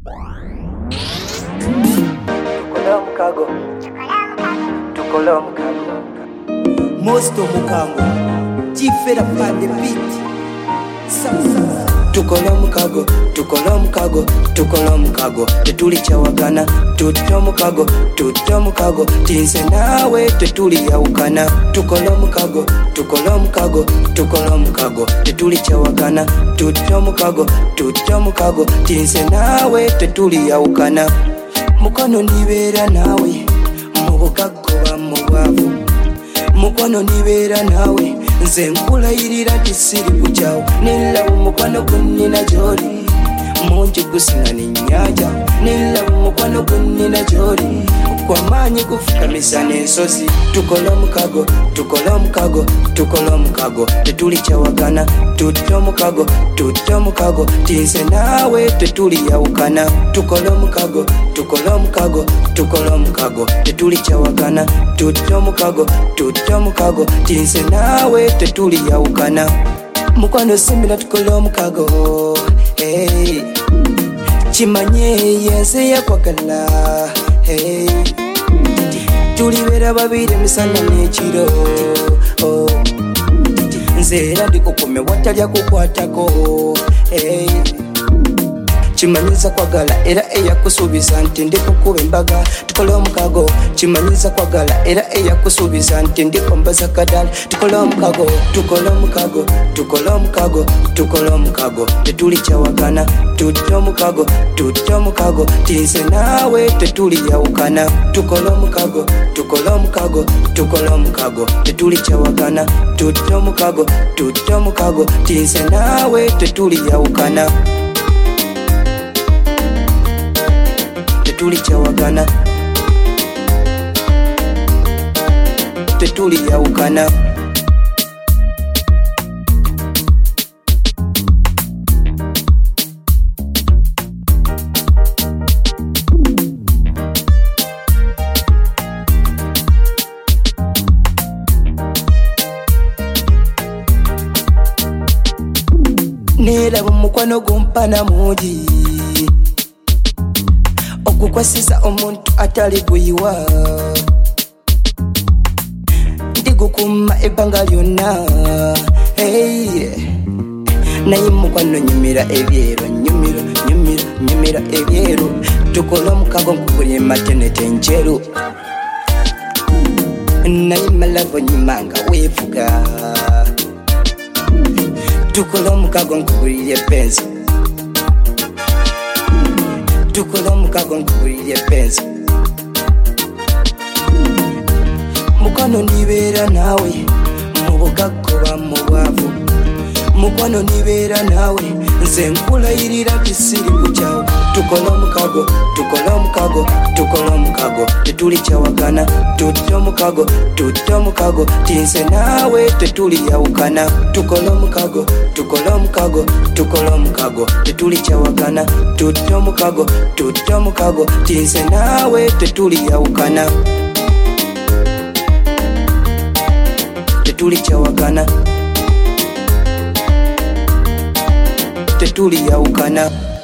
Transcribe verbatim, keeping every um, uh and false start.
Tukola mukago, tukola mukago. Mosto mukango, jifera pande beat. Tukola mukago, tukola mukago, tukola mukago. Tetuli chawagana, tutto mukago, tutto mukago. Tinse nawe tetuli yaukana. Tukola mukago, tukola mukago, tukola mukago. Tetuli chawagana, tutto mukago, tutto mukago. Tinse nawe tetuli yaukana. Mukono nibera nawe, mubukago ba mubwavu. Mukono nibera nawe, nze nkulayirira tisiri kujawo. Nelawo mukono gunnina gy'oli, mungi gusinga n'ennyanja. Nelawo mukono gunnina gy'oli, gw'amaanyi gufukamisa n'ensozi. Tukola mukago, tukola mukago, tukola mukago. Tetuli kyawagana, tutto mukago, tutto mukago. Tinse naawe tetuli yawukana. Tukola mukago, tukola mukago, tukola mukago. Tetuli kyawagana, tutto mukago, tutto mukago. Tinse naawe tetuli yawukana. Mukwano simira tukola mukago, hey. Chimanye yense yakwagala, hey. Tulibera babiri misana n'ekiro, oh. Nze era ndikukume watalya kukwatako, hey. Chimanyiza kwagala era eyakusuubiza nti ndikukuba embaga. Tukola omukago, chimanyiza kwagala era eyakusuubiza nti ndikombaza kadala. Tukola omukago, tukola omukago, tukola omukago, tukola omukago. Tetuli kyawagana, tutto omukago, tutto omukago. Tinse naawe tetuli yawukana. Tukola omukago, tukola omukago, tukola omukago. Tetuli kyawagana, tutto omukago, tutto omukago. Tinse naawe tetuli yawukana. Tetuli kyawagana, tetuli yawukana. Neraba omukwano gumpana mungi, okukwasisa omuntu atali guyiwa. Ndigukuma ebbanga lyonna, hey. Naye mukwano nyumira ebyeru, nyumira, nyumira, nyumira ebyeru. Tukola omukago nkugulye matenete njeru. Naye malabo nyimanga weevuga. Tukola omukago nkugulye penzi. Tukola omukago nkugulye penzi. Mukono nibera nawe, mubugago ba mubwavu. Mukono nibera nawe, nze nkulayirira tisiri kujawo. Tukola omukago, tukola omukago, tukola omukago. Tetuli kyawagana, tutto omukago, tutto omukago. Tinse naawe tetuli yawukana. Tukola omukago, tukola omukago, tukola omukago. Tetuli kyawagana, tutto omukago, tutto omukago. Tinse naawe tetuli yawukana. Tetuli kyawagana, tetuli yawukana.